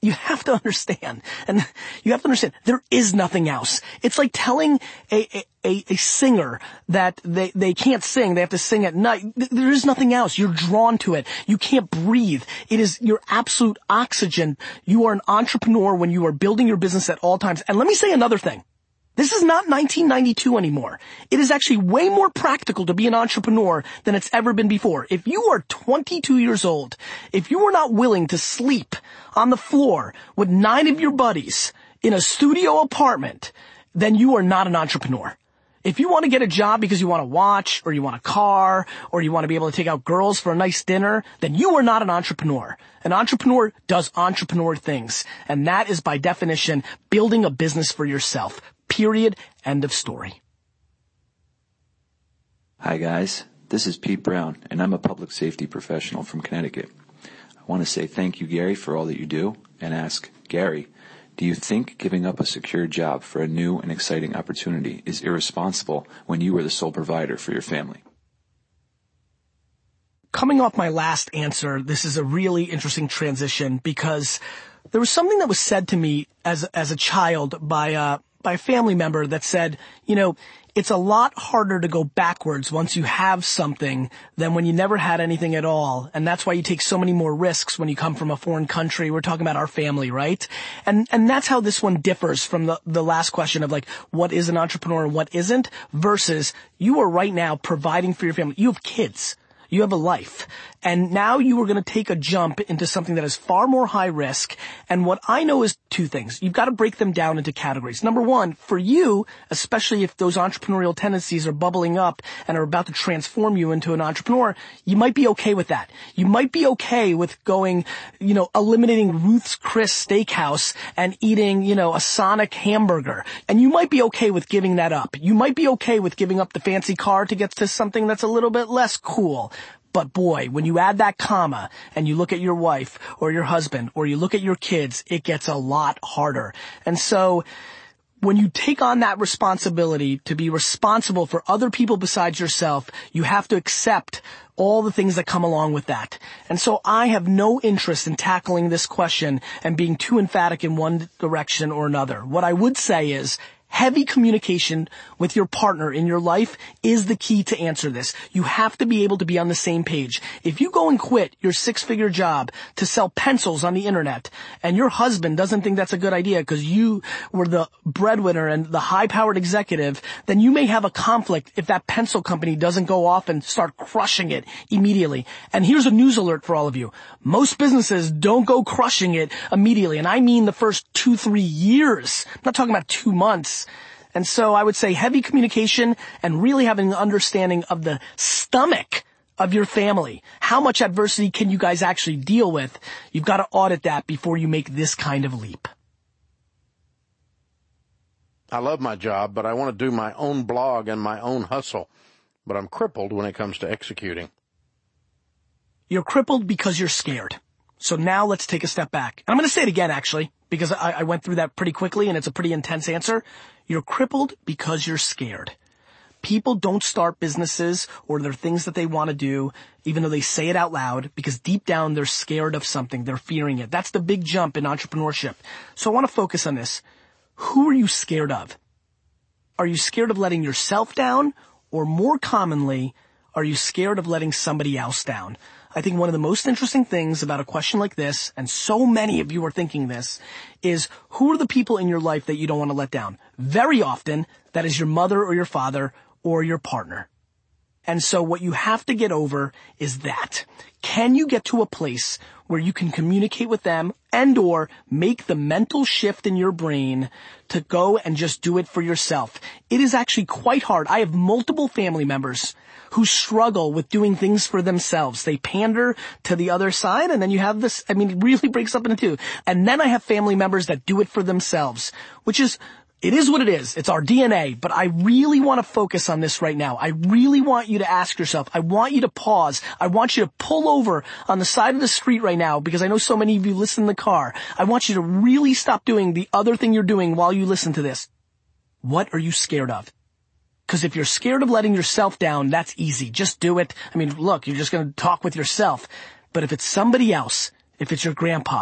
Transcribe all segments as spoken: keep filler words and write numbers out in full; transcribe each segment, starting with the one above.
you have to understand, and you have to understand, there is nothing else. It's like telling a, a, a singer that they, they can't sing, they have to sing at night. There is nothing else. You're drawn to it. You can't breathe. It is your absolute oxygen. You are an entrepreneur when you are building your business at all times. And let me say another thing. This is not nineteen ninety-two anymore. It is actually way more practical to be an entrepreneur than it's ever been before. If you are twenty-two years old, if you are not willing to sleep on the floor with nine of your buddies in a studio apartment, then you are not an entrepreneur. If you want to get a job because you want a watch, or you want a car, or you want to be able to take out girls for a nice dinner, then you are not an entrepreneur. An entrepreneur does entrepreneur things, and that is by definition building a business for yourself. Period. End of story. Hi guys, this is Pete Brown, and I'm a public safety professional from Connecticut. I want to say thank you, Gary, for all that you do, and ask, Gary, do you think giving up a secure job for a new and exciting opportunity is irresponsible when you are the sole provider for your family? Coming off my last answer, this is a really interesting transition because there was something that was said to me as as a child by a by a family member that said, you know, it's a lot harder to go backwards once you have something than when you never had anything at all. And that's why you take so many more risks when you come from a foreign country. We're talking about our family, right? And and that's how this one differs from the, the last question of like, what is an entrepreneur and what isn't, versus you are right now providing for your family. You have kids. You have a life. And now you are going to take a jump into something that is far more high risk. And what I know is two things. You've got to break them down into categories. Number one, for you, especially if those entrepreneurial tendencies are bubbling up and are about to transform you into an entrepreneur, you might be okay with that. You might be okay with going, you know, eliminating Ruth's Chris Steakhouse and eating, you know, a Sonic hamburger. And you might be okay with giving that up. You might be okay with giving up the fancy car to get to something that's a little bit less cool. But boy, when you add that comma and you look at your wife or your husband or you look at your kids, it gets a lot harder. And so when you take on that responsibility to be responsible for other people besides yourself, you have to accept all the things that come along with that. And so I have no interest in tackling this question and being too emphatic in one direction or another. What I would say is, heavy communication with your partner in your life is the key to answer this. You have to be able to be on the same page. If you go and quit your six-figure job to sell pencils on the internet and your husband doesn't think that's a good idea because you were the breadwinner and the high-powered executive, then you may have a conflict if that pencil company doesn't go off and start crushing it immediately. And here's a news alert for all of you. Most businesses don't go crushing it immediately. And I mean the first two, three years. I'm not talking about two months. And so I would say heavy communication and really having an understanding of the stomach of your family. How much adversity can you guys actually deal with? You've got to audit that before you make this kind of leap. I love my job, but I want to do my own blog and my own hustle. But I'm crippled when it comes to executing. You're crippled because you're scared. So now let's take a step back. I'm going to say it again, actually, because I, I went through that pretty quickly and it's a pretty intense answer. You're crippled because you're scared. People don't start businesses or there are things that they want to do, even though they say it out loud, because deep down they're scared of something. They're fearing it. That's the big jump in entrepreneurship. So I want to focus on this. Who are you scared of? Are you scared of letting yourself down? Or more commonly, are you scared of letting somebody else down? I think one of the most interesting things about a question like this, and so many of you are thinking this, is who are the people in your life that you don't want to let down? Very often, that is your mother or your father or your partner. And so what you have to get over is that. Can you get to a place where you can communicate with them and or make the mental shift in your brain to go and just do it for yourself? It is actually quite hard. I have multiple family members who struggle with doing things for themselves. They pander to the other side, and then you have this, I mean, it really breaks up into two. And then I have family members that do it for themselves, which is, it is what it is. It's our D N A, but I really want to focus on this right now. I really want you to ask yourself, I want you to pause. I want you to pull over on the side of the street right now, because I know so many of you listen in the car. I want you to really stop doing the other thing you're doing while you listen to this. What are you scared of? Because if you're scared of letting yourself down, that's easy. Just do it. I mean, look, you're just going to talk with yourself. But if it's somebody else, if it's your grandpa,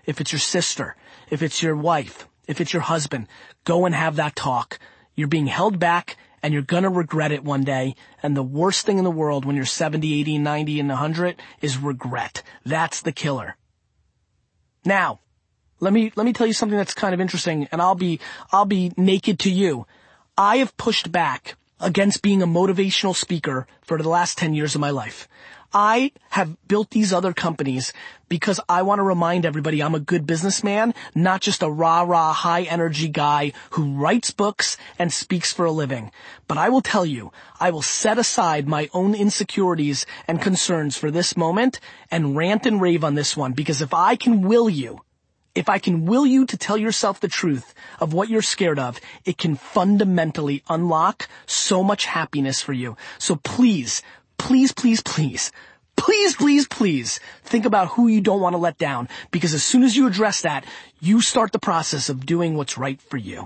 if it's your sister, if it's your wife, if it's your husband, go and have that talk. You're being held back and you're gonna regret it one day. And the worst thing in the world when you're seventy, eighty, ninety, and one hundred is regret. That's the killer. Now, let me, let me tell you something that's kind of interesting, and I'll be, I'll be naked to you. I have pushed back against being a motivational speaker for the last ten years of my life. I have built these other companies because I want to remind everybody I'm a good businessman, not just a rah-rah, high-energy guy who writes books and speaks for a living. But I will tell you, I will set aside my own insecurities and concerns for this moment and rant and rave on this one, because if I can will you, if I can will you to tell yourself the truth of what you're scared of, it can fundamentally unlock so much happiness for you. So please, Please, please, please, please, please, please think about who you don't want to let down, because as soon as you address that, you start the process of doing what's right for you.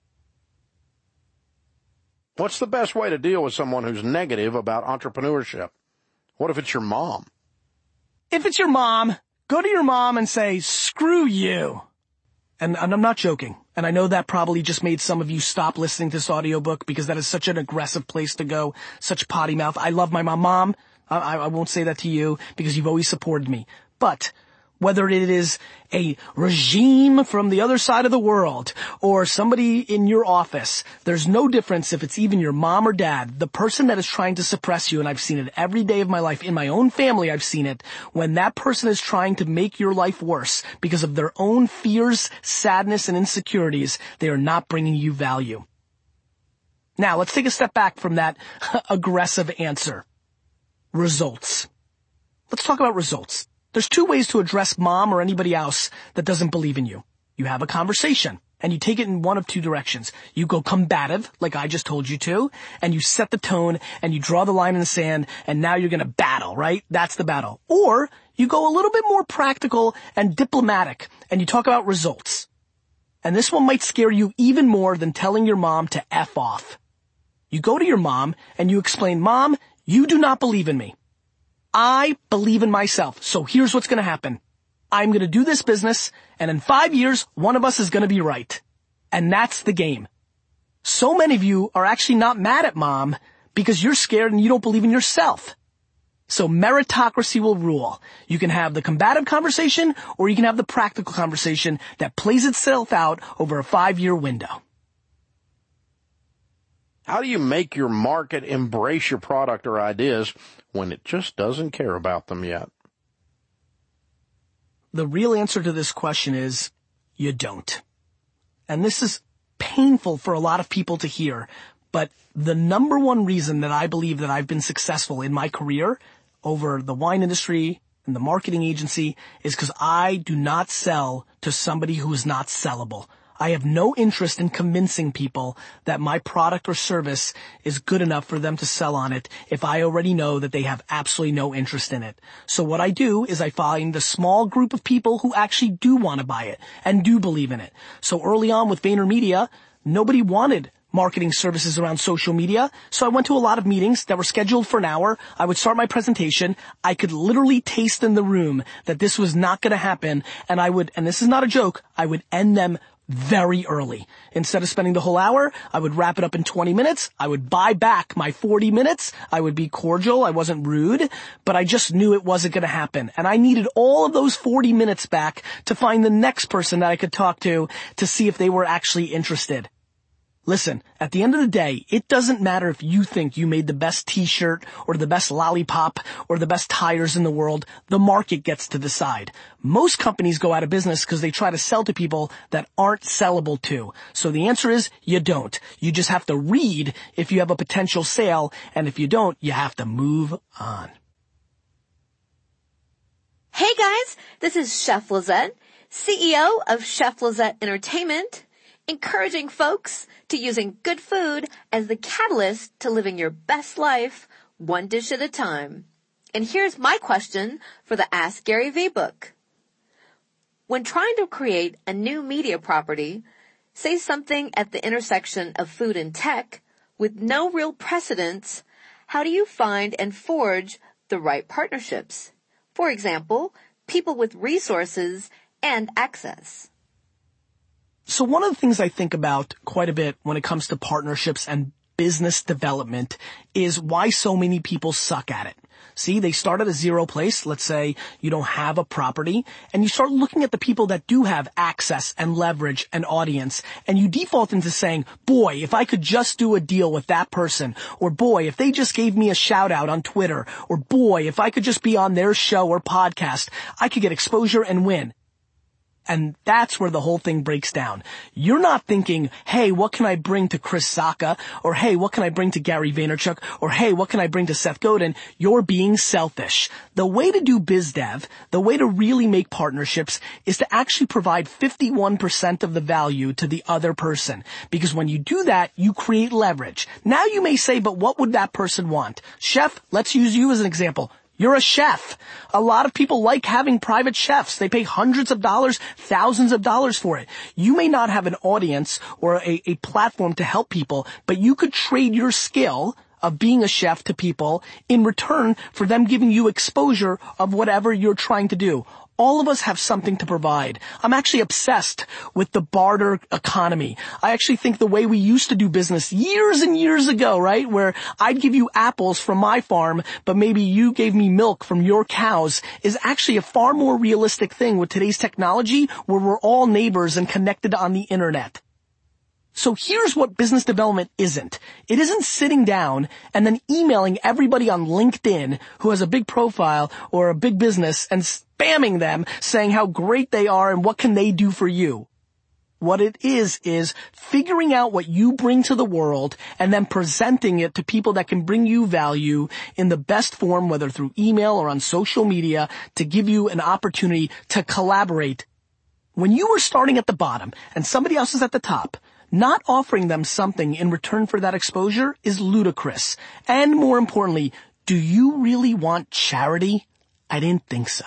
What's the best way to deal with someone who's negative about entrepreneurship? What if it's your mom? If it's your mom, go to your mom and say, screw you. And, and I'm not joking. And I know that probably just made some of you stop listening to this audiobook, because that is such an aggressive place to go, such potty mouth. I love my mom. Mom, I, I won't say that to you because you've always supported me. But whether it is a regime from the other side of the world or somebody in your office, there's no difference if it's even your mom or dad. The person that is trying to suppress you, and I've seen it every day of my life, in my own family I've seen it, when that person is trying to make your life worse because of their own fears, sadness, and insecurities, they are not bringing you value. Now, let's take a step back from that aggressive answer. Results. Let's talk about results. There's two ways to address mom or anybody else that doesn't believe in you. You have a conversation, and you take it in one of two directions. You go combative, like I just told you to, and you set the tone, and you draw the line in the sand, and now you're gonna battle, right? That's the battle. Or you go a little bit more practical and diplomatic, and you talk about results. And this one might scare you even more than telling your mom to F off. You go to your mom, and you explain, Mom, you do not believe in me. I believe in myself, so here's what's going to happen. I'm going to do this business, and in five years, one of us is going to be right. And that's the game. So many of you are actually not mad at mom because you're scared and you don't believe in yourself. So meritocracy will rule. You can have the combative conversation, or you can have the practical conversation that plays itself out over a five-year window. How do you make your market embrace your product or ideas when it just doesn't care about them yet? The real answer to this question is you don't. And this is painful for a lot of people to hear, but the number one reason that I believe that I've been successful in my career over the wine industry and the marketing agency is because I do not sell to somebody who is not sellable. I have no interest in convincing people that my product or service is good enough for them to sell on it if I already know that they have absolutely no interest in it. So what I do is I find a small group of people who actually do want to buy it and do believe in it. So early on with VaynerMedia, nobody wanted marketing services around social media. So I went to a lot of meetings that were scheduled for an hour. I would start my presentation. I could literally taste in the room that this was not going to happen. And I would, and this is not a joke, I would end them very early. Instead of spending the whole hour, I would wrap it up in twenty minutes. I would buy back my forty minutes. I would be cordial. I wasn't rude, but I just knew it wasn't going to happen. And I needed all of those forty minutes back to find the next person that I could talk to to see if they were actually interested. Listen, at the end of the day, it doesn't matter if you think you made the best t-shirt or the best lollipop or the best tires in the world. The market gets to decide. Most companies go out of business because they try to sell to people that aren't sellable to. So the answer is you don't. You just have to read if you have a potential sale, and if you don't, you have to move on. Hey guys, this is Chef Lizette, C E O of Chef Lizette Entertainment, encouraging folks to using good food as the catalyst to living your best life, one dish at a time. And here's my question for the Ask Gary Vee book. When trying to create a new media property, say something at the intersection of food and tech, with no real precedence, how do you find and forge the right partnerships? For example, people with resources and access. So one of the things I think about quite a bit when it comes to partnerships and business development is why so many people suck at it. See, they start at a zero place. Let's say you don't have a property, and you start looking at the people that do have access and leverage and audience, and you default into saying, boy, if I could just do a deal with that person, or boy, if they just gave me a shout out on Twitter, or boy, if I could just be on their show or podcast, I could get exposure and win. And that's where the whole thing breaks down. You're not thinking, hey, what can I bring to Chris Sacca? Or hey, what can I bring to Gary Vaynerchuk? Or hey, what can I bring to Seth Godin? You're being selfish. The way to do biz dev, the way to really make partnerships is to actually provide fifty-one percent of the value to the other person. Because when you do that, you create leverage. Now you may say, but what would that person want? Chef, let's use you as an example. You're a chef. A lot of people like having private chefs. They pay hundreds of dollars, thousands of dollars for it. You may not have an audience or a, a platform to help people, but you could trade your skill of being a chef to people in return for them giving you exposure of whatever you're trying to do. All of us have something to provide. I'm actually obsessed with the barter economy. I actually think the way we used to do business years and years ago, right, where I'd give you apples from my farm, but maybe you gave me milk from your cows, is actually a far more realistic thing with today's technology where we're all neighbors and connected on the internet. So here's what business development isn't. It isn't sitting down and then emailing everybody on LinkedIn who has a big profile or a big business and spamming them saying how great they are and what can they do for you. What it is, is figuring out what you bring to the world and then presenting it to people that can bring you value in the best form, whether through email or on social media, to give you an opportunity to collaborate. When you are starting at the bottom and somebody else is at the top, not offering them something in return for that exposure is ludicrous. And more importantly, do you really want charity? I didn't think so.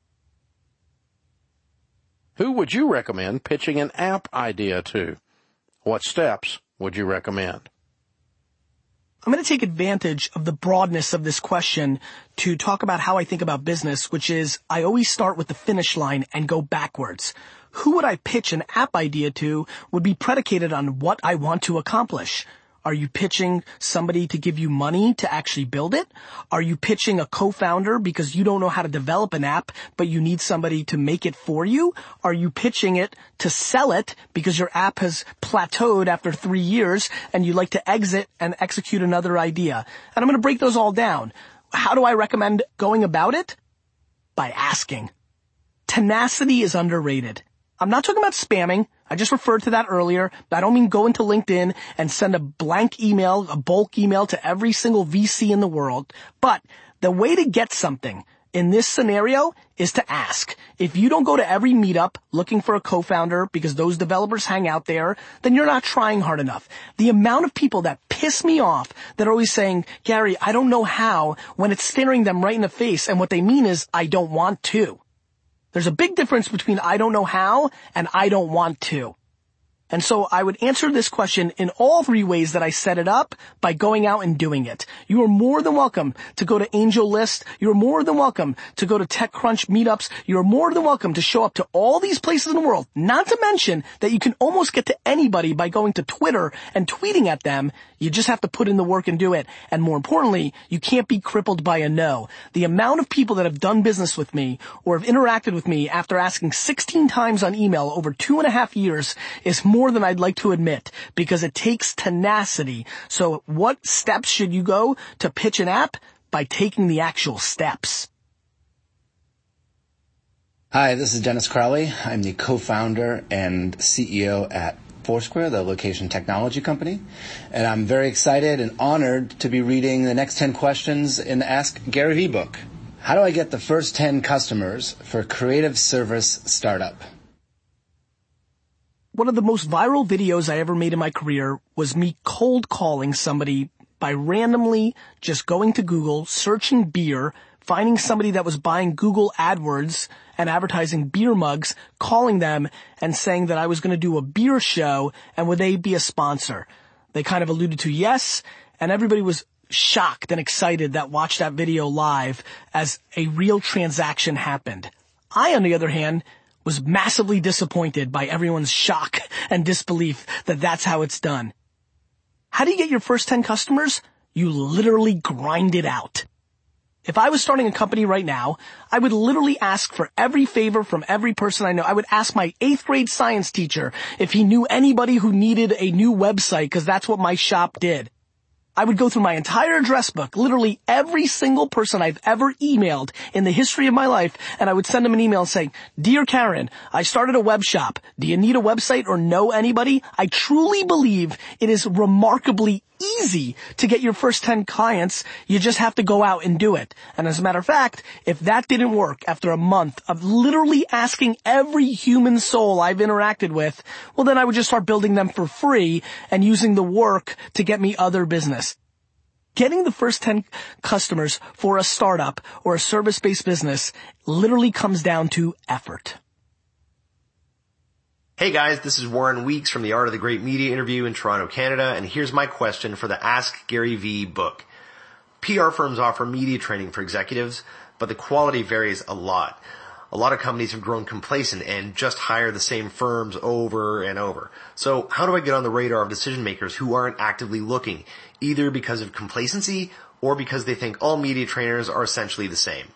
Who would you recommend pitching an app idea to? What steps would you recommend? I'm going to take advantage of the broadness of this question to talk about how I think about business, which is I always start with the finish line and go backwards. Who would I pitch an app idea to would be predicated on what I want to accomplish. Are you pitching somebody to give you money to actually build it? Are you pitching a co-founder because you don't know how to develop an app, but you need somebody to make it for you? Are you pitching it to sell it because your app has plateaued after three years and you'd like to exit and execute another idea? And I'm going to break those all down. How do I recommend going about it? By asking. Tenacity is underrated. I'm not talking about spamming. I just referred to that earlier. I don't mean go into LinkedIn and send a blank email, a bulk email to every single V C in the world. But the way to get something in this scenario is to ask. If you don't go to every meetup looking for a co-founder because those developers hang out there, then you're not trying hard enough. The amount of people that piss me off that are always saying, Gary, I don't know how, when it's staring them right in the face, and what they mean is, I don't want to. There's a big difference between I don't know how and I don't want to. And so I would answer this question in all three ways that I set it up by going out and doing it. You are more than welcome to go to AngelList. You are more than welcome to go to TechCrunch meetups. You are more than welcome to show up to all these places in the world. Not to mention that you can almost get to anybody by going to Twitter and tweeting at them. You just have to put in the work and do it. And more importantly, you can't be crippled by a no. The amount of people that have done business with me or have interacted with me after asking sixteen times on email over two and a half years is more than I'd like to admit, because it takes tenacity. So what steps should you go to pitch an app? By taking the actual steps. Hi, this is Dennis Crowley. I'm the co-founder and C E O at Foursquare, the location technology company. And I'm very excited and honored to be reading the next ten questions in the Ask Gary Vee book. How do I get the first ten customers for a creative service startup? One of the most viral videos I ever made in my career was me cold calling somebody by randomly just going to Google, searching beer, finding somebody that was buying Google AdWords and advertising beer mugs, calling them and saying that I was going to do a beer show and would they be a sponsor. They kind of alluded to yes, and everybody was shocked and excited that watched that video live as a real transaction happened. I, on the other hand, was massively disappointed by everyone's shock and disbelief that that's how it's done. How do you get your first ten customers? You literally grind it out. If I was starting a company right now, I would literally ask for every favor from every person I know. I would ask my eighth grade science teacher if he knew anybody who needed a new website, because that's what my shop did. I would go through my entire address book, literally every single person I've ever emailed in the history of my life, and I would send them an email saying, "Dear Karen, I started a web shop. Do you need a website or know anybody?" I truly believe it is remarkably easy to get your first ten clients. You just have to go out and do it. And as a matter of fact, if that didn't work after a month of literally asking every human soul I've interacted with, well, then I would just start building them for free and using the work to get me other business. Getting the first ten customers for a startup or a service-based business literally comes down to effort. Hey guys, this is Warren Weeks from the Art of the Great Media Interview in Toronto, Canada, and here's my question for the Ask Gary Vee book. P R firms offer media training for executives, but the quality varies a lot. A lot of companies have grown complacent and just hire the same firms over and over. So how do I get on the radar of decision makers who aren't actively looking, either because of complacency or because they think all media trainers are essentially the same?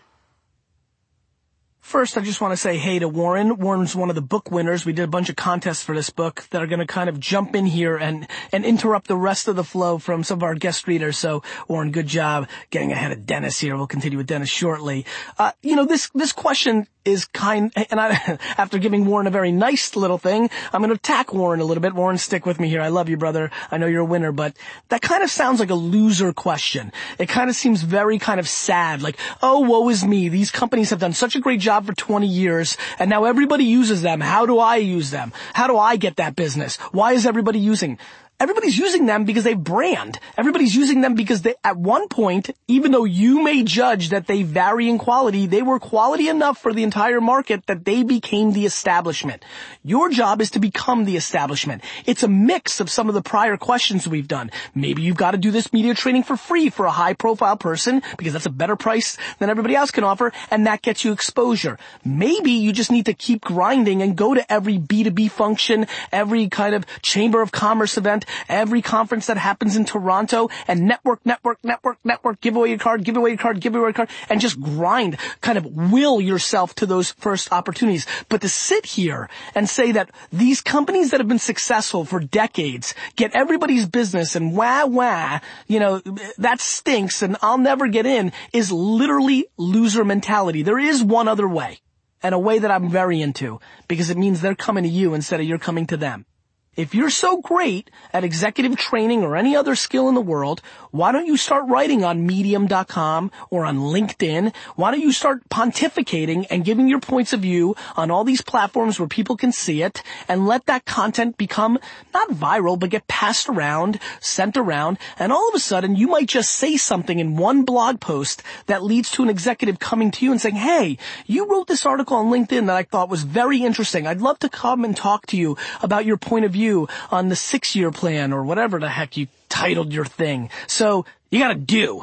First, I just want to say hey to Warren. Warren's one of the book winners. We did a bunch of contests for this book that are going to kind of jump in here and, and interrupt the rest of the flow from some of our guest readers. So, Warren, good job getting ahead of Dennis here. We'll continue with Dennis shortly. Uh, you know, this, this question is kind, and I, after giving Warren a very nice little thing, I'm going to attack Warren a little bit. Warren, stick with me here. I love you, brother. I know you're a winner, but that kind of sounds like a loser question. It kind of seems very kind of sad, like, oh, woe is me. These companies have done such a great job for twenty years, and now everybody uses them. How do I use them? How do I get that business? Why is everybody using? Everybody's using them because they brand. Everybody's using them because they, at one point, even though you may judge that they vary in quality, they were quality enough for the entire market that they became the establishment. Your job is to become the establishment. It's a mix of some of the prior questions we've done. Maybe you've got to do this media training for free for a high-profile person because that's a better price than everybody else can offer, and that gets you exposure. Maybe you just need to keep grinding and go to every B two B function, every kind of Chamber of Commerce event, every conference that happens in Toronto, and network, network, network, network, give away your card, give away your card, give away your card, and just grind, kind of will yourself to those first opportunities. But to sit here and say that these companies that have been successful for decades get everybody's business and wah, wah, you know, that stinks and I'll never get in, is literally loser mentality. There is one other way, and a way that I'm very into, because it means they're coming to you instead of you're coming to them. If you're so great at executive training or any other skill in the world, why don't you start writing on medium dot com or on LinkedIn? Why don't you start pontificating and giving your points of view on all these platforms where people can see it, and let that content become not viral, but get passed around, sent around, and all of a sudden you might just say something in one blog post that leads to an executive coming to you and saying, hey, you wrote this article on LinkedIn that I thought was very interesting. I'd love to come and talk to you about your point of view on the six-year plan or whatever the heck you titled your thing. So you gotta do.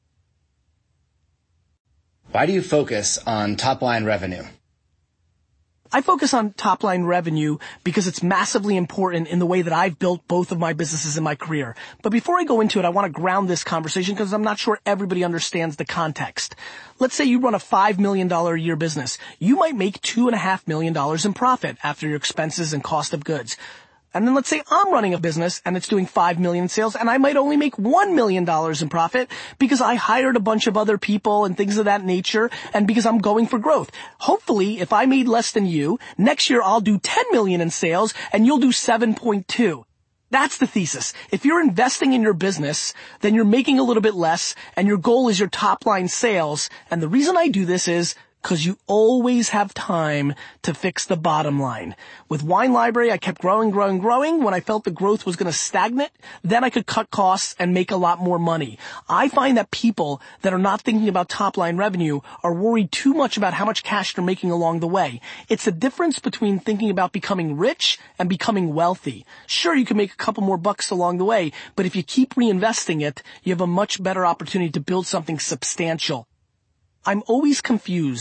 Why do you focus on top-line revenue? I focus on top-line revenue because it's massively important in the way that I've built both of my businesses in my career. But before I go into it, I want to ground this conversation because I'm not sure everybody understands the context. Let's say you run a five million dollars a year business. You might make two point five million dollars in profit after your expenses and cost of goods. And then let's say I'm running a business and it's doing five million dollars in sales, and I might only make one million dollars in profit because I hired a bunch of other people and things of that nature, and because I'm going for growth. Hopefully, if I made less than you, next year I'll do ten million dollars in sales and you'll do seven point two. That's the thesis. If you're investing in your business, then you're making a little bit less, and your goal is your top line sales. And the reason I do this is because you always have time to fix the bottom line. With Wine Library, I kept growing, growing, growing. When I felt the growth was going to stagnate, then I could cut costs and make a lot more money. I find that people that are not thinking about top-line revenue are worried too much about how much cash they're making along the way. It's the difference between thinking about becoming rich and becoming wealthy. Sure, you can make a couple more bucks along the way, but if you keep reinvesting it, you have a much better opportunity to build something substantial. I'm always confused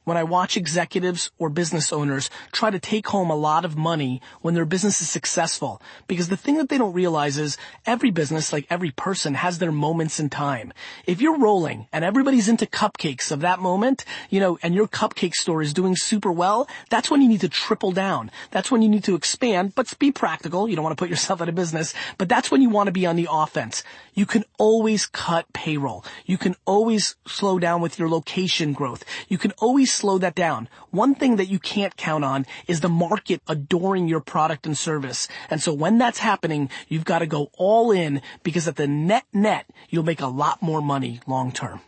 when I watch executives or business owners try to take home a lot of money when their business is successful. Because the thing that they don't realize is every business, like every person, has their moments in time. If you're rolling and everybody's into cupcakes of that moment, you know, and your cupcake store is doing super well, that's when you need to triple down. That's when you need to expand, but be practical. You don't want to put yourself out of business, but that's when you want to be on the offense. You can always cut payroll. You can always slow down with your location growth. You can always slow that down. One thing that you can't count on is the market adoring your product and service. And so when that's happening, you've got to go all in, because at the net net, you'll make a lot more money long term.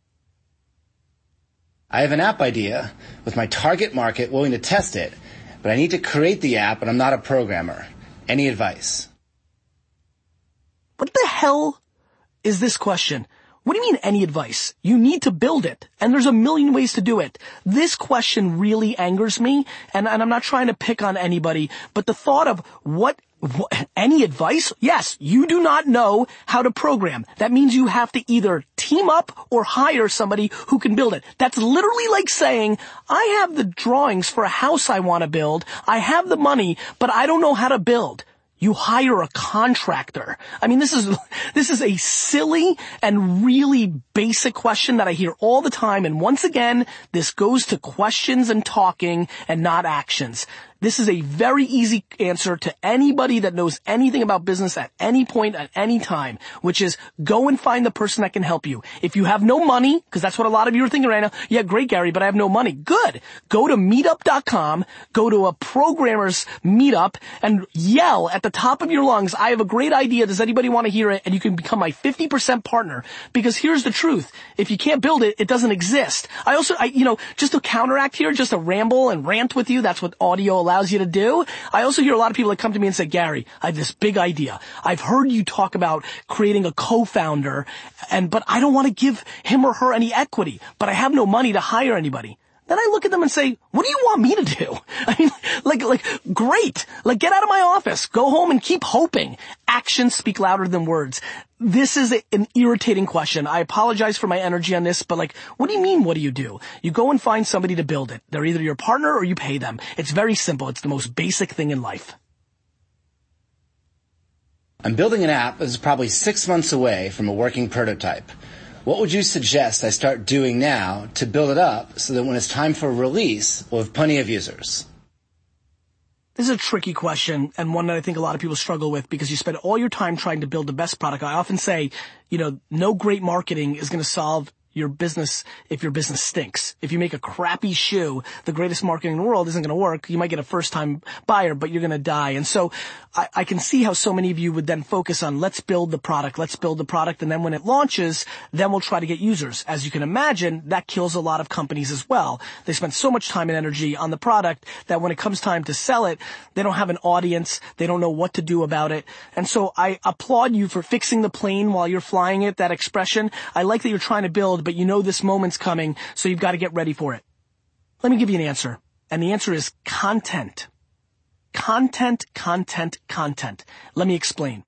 I have an app idea with my target market willing to test it, but I need to create the app and I'm not a programmer. Any advice? What the hell is this question? What do you mean, any advice? You need to build it, and there's a million ways to do it. This question really angers me, and, and I'm not trying to pick on anybody, but the thought of what, what, any advice? Yes, you do not know how to program. That means you have to either team up or hire somebody who can build it. That's literally like saying, I have the drawings for a house I want to build, I have the money, but I don't know how to build. You hire a contractor. I mean, this is, this is a silly and really basic question that I hear all the time. And once again, this goes to questions and talking and not actions. This is a very easy answer to anybody that knows anything about business at any point, at any time, which is go and find the person that can help you. If you have no money, because that's what a lot of you are thinking right now, yeah, great, Gary, but I have no money. Good. Go to meetup dot com, go to a programmer's meetup, and yell at the top of your lungs, I have a great idea. Does anybody want to hear it? And you can become my fifty percent partner. Because here's the truth. If you can't build it, it doesn't exist. I also, I, you know, just to counteract here, just to ramble and rant with you, that's what audio allows allows you to do. I also hear a lot of people that come to me and say, Gary, I have this big idea. I've heard you talk about creating a co-founder, and but I don't want to give him or her any equity, but I have no money to hire anybody. Then I look at them and say, what do you want me to do? I mean, like, like, great. Like, get out of my office. Go home and keep hoping. Actions speak louder than words. This is a, an irritating question. I apologize for my energy on this, but like, what do you mean, what do you do? You go and find somebody to build it. They're either your partner or you pay them. It's very simple. It's the most basic thing in life. I'm building an app that is probably six months away from a working prototype. What would you suggest I start doing now to build it up so that when it's time for release, we'll have plenty of users? This is a tricky question, and one that I think a lot of people struggle with because you spend all your time trying to build the best product. I often say, you know, no great marketing is going to solve your business if your business stinks. If you make a crappy shoe, the greatest marketing in the world isn't going to work. You might get a first-time buyer, but you're going to die. And so I, I can see how so many of you would then focus on let's build the product, let's build the product, and then when it launches, then we'll try to get users. As you can imagine, that kills a lot of companies as well. They spend so much time and energy on the product that when it comes time to sell it, they don't have an audience, they don't know what to do about it. And so I applaud you for fixing the plane while you're flying it, that expression. I like that you're trying to build, but you know this moment's coming, so you've got to get ready for it. Let me give you an answer. And the answer is content. Content, content, content. Let me explain.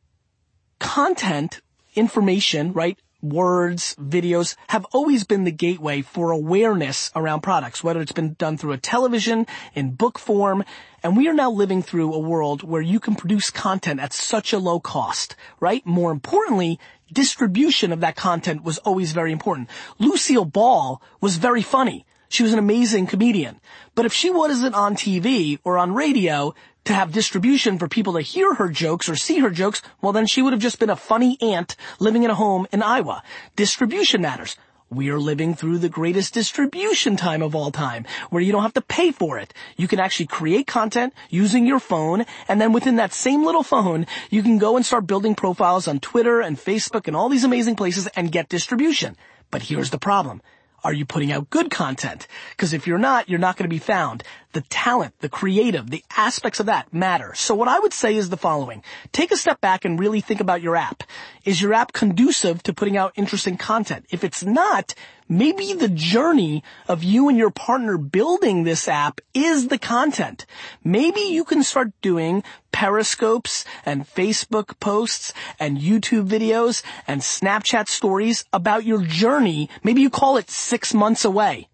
Content, information, right? Words, videos have always been the gateway for awareness around products, whether it's been done through a television, in book form, and we are now living through a world where you can produce content at such a low cost, right? More importantly, distribution of that content was always very important. Lucille Ball was very funny. She was an amazing comedian. But if she wasn't on T V or on radio to have distribution for people to hear her jokes or see her jokes, well, then she would have just been a funny aunt living in a home in Iowa. Distribution matters. We are living through the greatest distribution time of all time, where you don't have to pay for it. You can actually create content using your phone, and then within that same little phone, you can go and start building profiles on Twitter and Facebook and all these amazing places and get distribution. But here's the problem. Are you putting out good content? Because if you're not, you're not going to be found. The talent, the creative, the aspects of that matter. So what I would say is the following. Take a step back and really think about your app. Is your app conducive to putting out interesting content? If it's not, maybe the journey of you and your partner building this app is the content. Maybe you can start doing Periscopes and Facebook posts and YouTube videos and Snapchat stories about your journey. Maybe you call it six months away.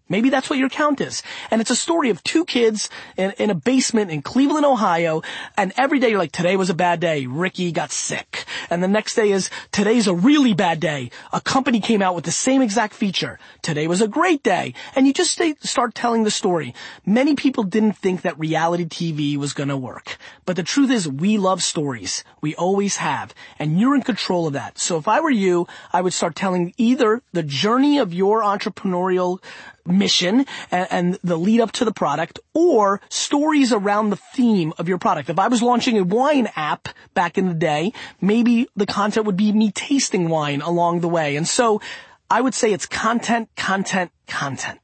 Maybe that's what your account is. And it's a story of two kids in, in a basement in Cleveland, Ohio, and every day you're like, today was a bad day. Ricky got sick. And the next day is, today's a really bad day. A company came out with the same exact feature. Today was a great day. And you just stay, start telling the story. Many people didn't think that reality T V was going to work. But the truth is, we love stories. We always have. And you're in control of that. So if I were you, I would start telling either the journey of your entrepreneurial mission and, and the lead up to the product, or stories around the theme of your product. If I was launching a wine app back in the day, maybe the content would be me tasting wine along the way. And so I would say it's content, content, content.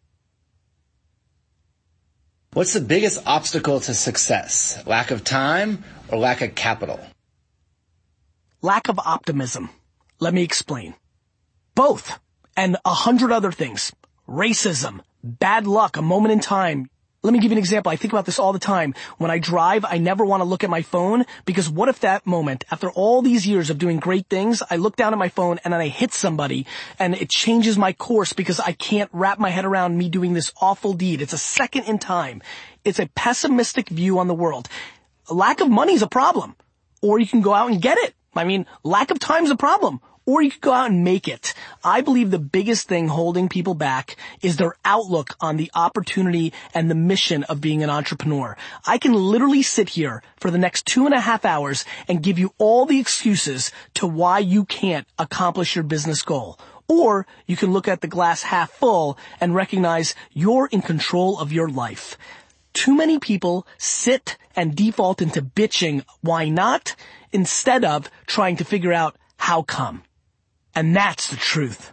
What's the biggest obstacle to success? Lack of time or lack of capital? Lack of optimism. Let me explain. Both. And a hundred other things. Racism, bad luck, a moment in time. Let me give you an example. I think about this all the time. When I drive, I never want to look at my phone, because what if that moment, after all these years of doing great things, I look down at my phone and then I hit somebody and it changes my course because I can't wrap my head around me doing this awful deed. It's a second in time. It's a pessimistic view on the world. Lack of money is a problem, or you can go out and get it. I mean, lack of time is a problem. Or you could go out and make it. I believe the biggest thing holding people back is their outlook on the opportunity and the mission of being an entrepreneur. I can literally sit here for the next two and a half hours and give you all the excuses to why you can't accomplish your business goal. Or you can look at the glass half full and recognize you're in control of your life. Too many people sit and default into bitching why not instead of trying to figure out how come. And that's the truth.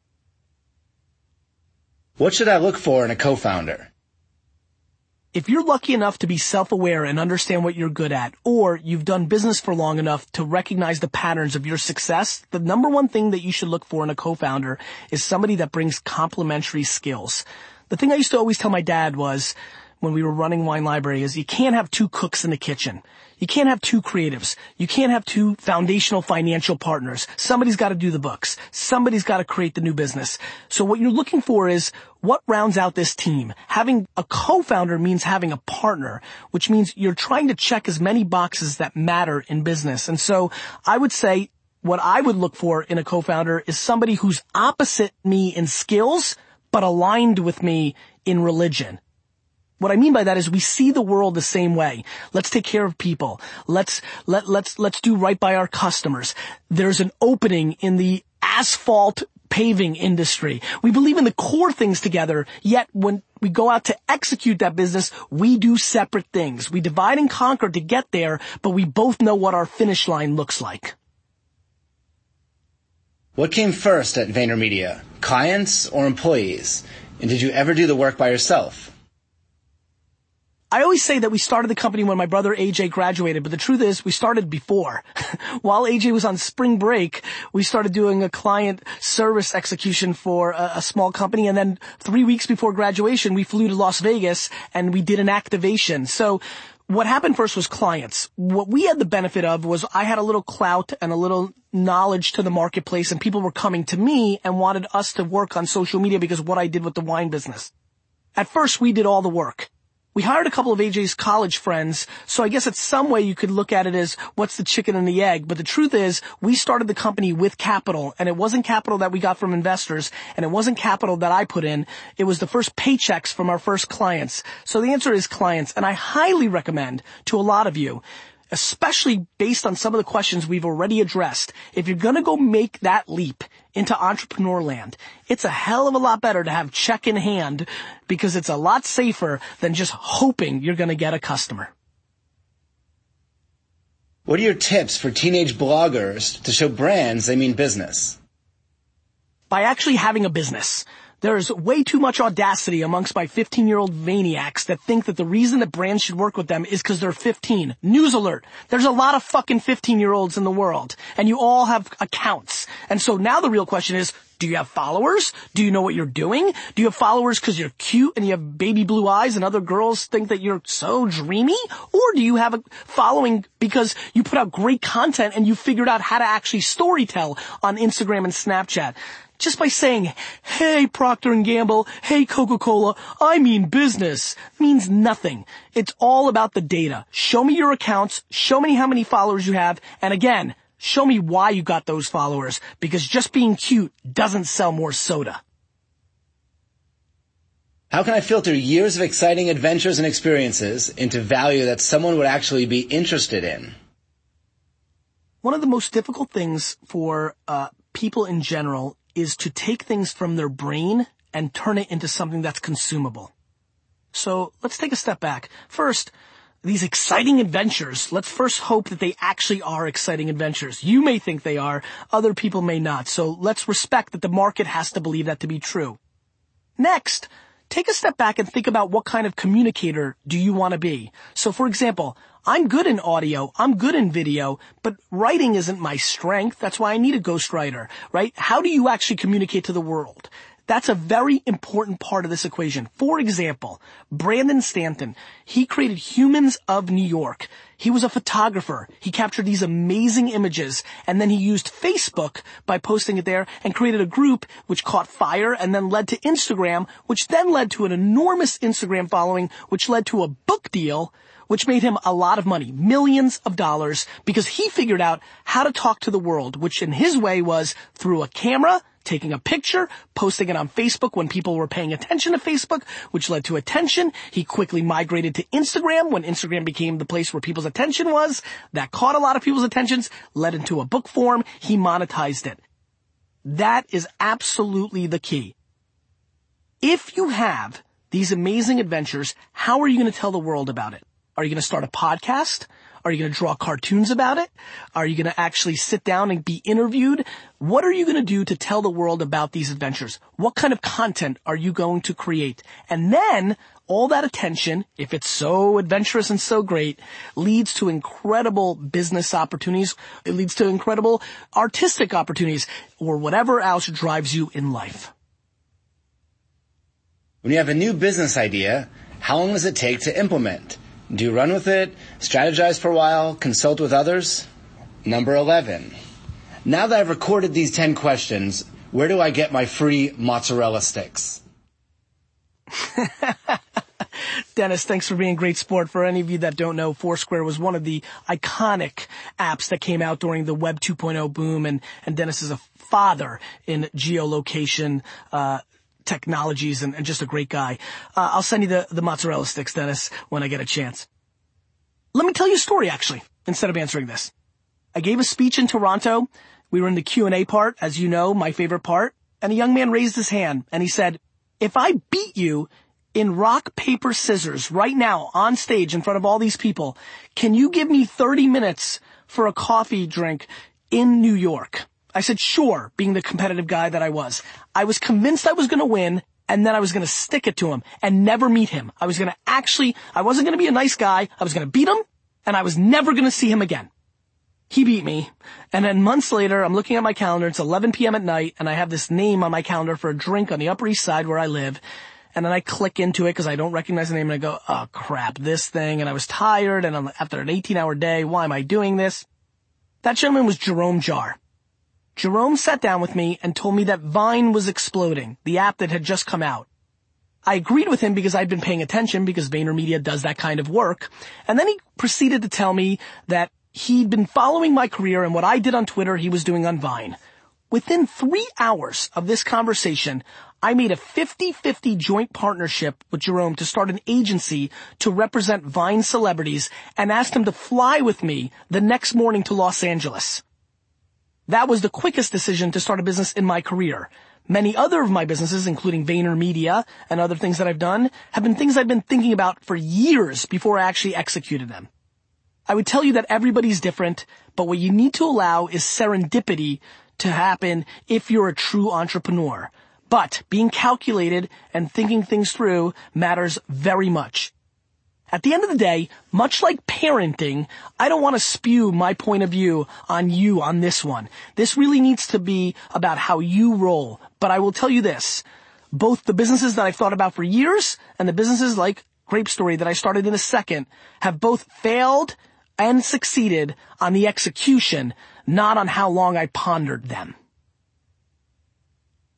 What should I look for in a co-founder? If you're lucky enough to be self-aware and understand what you're good at, or you've done business for long enough to recognize the patterns of your success, the number one thing that you should look for in a co-founder is somebody that brings complementary skills. The thing I used to always tell my dad was, when we were running Wine Library, is you can't have two cooks in the kitchen. You can't have two creatives. You can't have two foundational financial partners. Somebody's got to do the books. Somebody's got to create the new business. So what you're looking for is what rounds out this team. Having a co-founder means having a partner, which means you're trying to check as many boxes that matter in business. And so I would say what I would look for in a co-founder is somebody who's opposite me in skills, but aligned with me in religion. What I mean by that is we see the world the same way. Let's take care of people. Let's, let, let's, let's do right by our customers. There's an opening in the asphalt paving industry. We believe in the core things together, yet when we go out to execute that business, we do separate things. We divide and conquer to get there, but we both know what our finish line looks like. What came first at VaynerMedia, clients or employees? And did you ever do the work by yourself? I always say that we started the company when my brother A J graduated, but the truth is we started before. While A J was on spring break, we started doing a client service execution for a, a small company, and then three weeks before graduation, we flew to Las Vegas and we did an activation. So what happened first was clients. What we had the benefit of was I had a little clout and a little knowledge to the marketplace, and people were coming to me and wanted us to work on social media because of what I did with the wine business. At first, we did all the work. We hired a couple of A J's college friends, so I guess it's some way you could look at it as what's the chicken and the egg. But the truth is, we started the company with capital, and it wasn't capital that we got from investors, and it wasn't capital that I put in. It was the first paychecks from our first clients. So the answer is clients, and I highly recommend to a lot of you, especially based on some of the questions we've already addressed, if you're going to go make that leap into entrepreneur land, it's a hell of a lot better to have check in hand because it's a lot safer than just hoping you're going to get a customer. What are your tips for teenage bloggers to show brands they mean business? By actually having a business. There's way too much audacity amongst my fifteen-year-old maniacs that think that the reason that brands should work with them is because they're fifteen. News alert. There's a lot of fucking fifteen-year-olds in the world, and you all have accounts. And so now the real question is, do you have followers? Do you know what you're doing? Do you have followers because you're cute and you have baby blue eyes and other girls think that you're so dreamy? Or do you have a following because you put out great content and you figured out how to actually storytell on Instagram and Snapchat? Just by saying, hey, Procter and Gamble, hey, Coca-Cola, I mean business, means nothing. It's all about the data. Show me your accounts, show me how many followers you have, and again, show me why you got those followers, because just being cute doesn't sell more soda. How can I filter years of exciting adventures and experiences into value that someone would actually be interested in? One of the most difficult things for uh, people in general is to take things from their brain and turn it into something that's consumable. So let's take a step back. First, these exciting adventures, let's first hope that they actually are exciting adventures. You may think they are, other people may not. So let's respect that the market has to believe that to be true. Next, take a step back and think about what kind of communicator do you want to be. So for example, I'm good in audio, I'm good in video, but writing isn't my strength. That's why I need a ghostwriter, right? How do you actually communicate to the world? That's a very important part of this equation. For example, Brandon Stanton, he created Humans of New York. He was a photographer. He captured these amazing images, and then he used Facebook by posting it there and created a group which caught fire and then led to Instagram, which then led to an enormous Instagram following, which led to a book deal, which made him a lot of money, millions of dollars, because he figured out how to talk to the world, which in his way was through a camera, taking a picture, posting it on Facebook when people were paying attention to Facebook, which led to attention. He quickly migrated to Instagram when Instagram became the place where people's attention was. That caught a lot of people's attentions, led into a book form. He monetized it. That is absolutely the key. If you have these amazing adventures, how are you going to tell the world about it? Are you going to start a podcast? Are you going to draw cartoons about it? Are you going to actually sit down and be interviewed? What are you going to do to tell the world about these adventures? What kind of content are you going to create? And then all that attention, if it's so adventurous and so great, leads to incredible business opportunities. It leads to incredible artistic opportunities or whatever else drives you in life. When you have a new business idea, how long does it take to implement? Do you run with it, strategize for a while, consult with others? Number eleven. Now that I've recorded these ten questions, where do I get my free mozzarella sticks? Dennis, thanks for being a great sport. For any of you that don't know, Foursquare was one of the iconic apps that came out during the Web two point oh boom, and, and Dennis is a father in geolocation uh technologies and, and just a great guy. Uh, I'll send you the, the mozzarella sticks, Dennis, when I get a chance. Let me tell you a story, actually, instead of answering this. I gave a speech in Toronto. We were in the Q and A part, as you know, my favorite part, and a young man raised his hand and he said, if I beat you in rock, paper, scissors right now on stage in front of all these people, can you give me thirty minutes for a coffee drink in New York? I said, sure, being the competitive guy that I was. I was convinced I was going to win, and then I was going to stick it to him and never meet him. I was going to actually, I wasn't going to be a nice guy. I was going to beat him, and I was never going to see him again. He beat me, and then months later, I'm looking at my calendar. It's eleven p.m. at night, and I have this name on my calendar for a drink on the Upper East Side where I live, and then I click into it because I don't recognize the name, and I go, oh, crap, this thing, and I was tired, and I'm, after an eighteen-hour day, why am I doing this? That gentleman was Jerome Jarre. Jerome sat down with me and told me that Vine was exploding, the app that had just come out. I agreed with him because I'd been paying attention because VaynerMedia does that kind of work. And then he proceeded to tell me that he'd been following my career and what I did on Twitter he was doing on Vine. Within three hours of this conversation, I made a fifty-fifty joint partnership with Jerome to start an agency to represent Vine celebrities and asked him to fly with me the next morning to Los Angeles. That was the quickest decision to start a business in my career. Many other of my businesses, including VaynerMedia and other things that I've done, have been things I've been thinking about for years before I actually executed them. I would tell you that everybody's different, but what you need to allow is serendipity to happen if you're a true entrepreneur. But being calculated and thinking things through matters very much. At the end of the day, much like parenting, I don't want to spew my point of view on you on this one. This really needs to be about how you roll. But I will tell you this, both the businesses that I've thought about for years and the businesses like Grape Story that I started in a second have both failed and succeeded on the execution, not on how long I pondered them.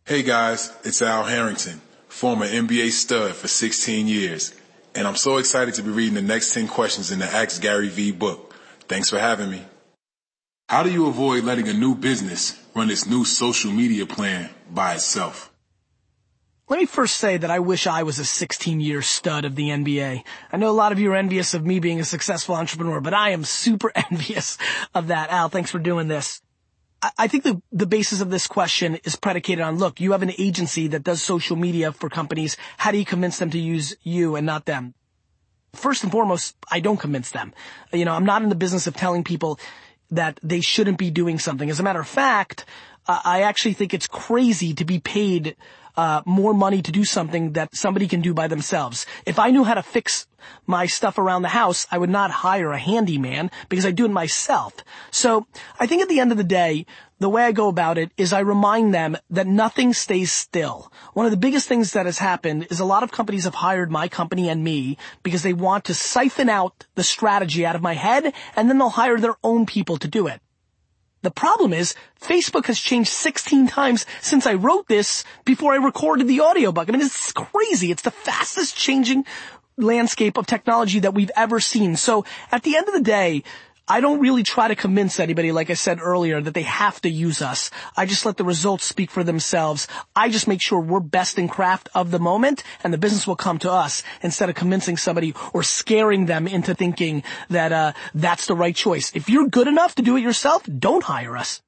Hey guys, it's Al Harrington, former N B A stud for sixteen years. And I'm so excited to be reading the next ten questions in the Ask Gary V book. Thanks for having me. How do you avoid letting a new business run its new social media plan by itself? Let me first say that I wish I was a sixteen-year stud of the N B A. I know a lot of you are envious of me being a successful entrepreneur, but I am super envious of that. Al, thanks for doing this. I think the, the basis of this question is predicated on, look, you have an agency that does social media for companies. How do you convince them to use you and not them? First and foremost, I don't convince them. You know, I'm not in the business of telling people that they shouldn't be doing something. As a matter of fact, uh, I actually think it's crazy to be paid uh more money to do something that somebody can do by themselves. If I knew how to fix my stuff around the house, I would not hire a handyman because I do it myself. So I think at the end of the day, the way I go about it is I remind them that nothing stays still. One of the biggest things that has happened is a lot of companies have hired my company and me because they want to siphon out the strategy out of my head, and then they'll hire their own people to do it. The problem is, Facebook has changed sixteen times since I wrote this before I recorded the audiobook. I mean, it's crazy. It's the fastest changing landscape of technology that we've ever seen. So at the end of the day, I don't really try to convince anybody, like I said earlier, that they have to use us. I just let the results speak for themselves. I just make sure we're best in craft of the moment, and the business will come to us instead of convincing somebody or scaring them into thinking that uh that's the right choice. If you're good enough to do it yourself, don't hire us.